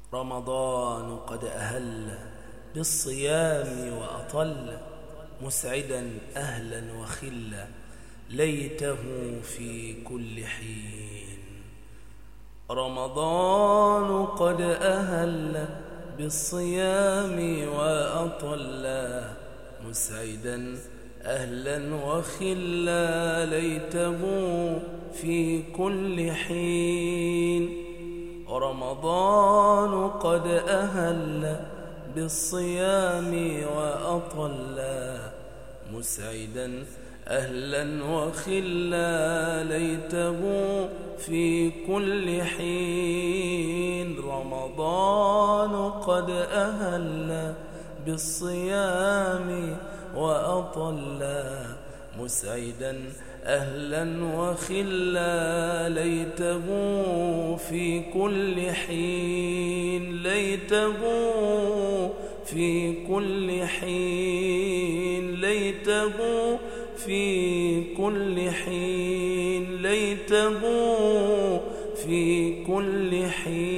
رمضان قد أهل بالصيام وأطل، مسعدا أهلا وخلا ليته في كل حين. رمضان قد أهل بالصيام وأطل، مسعدا أهلا وخلا ليته في كل حين. رمضان قد أهل بالصيام وأطل، مسعدا أهلا وخلا ليته في كل حين. رمضان قد أهل بالصيام وأطل، مسعدا أهلا وخلا ليته في كل حين. ليته في كل حين. ليته في كل حين. ليته في كل حين.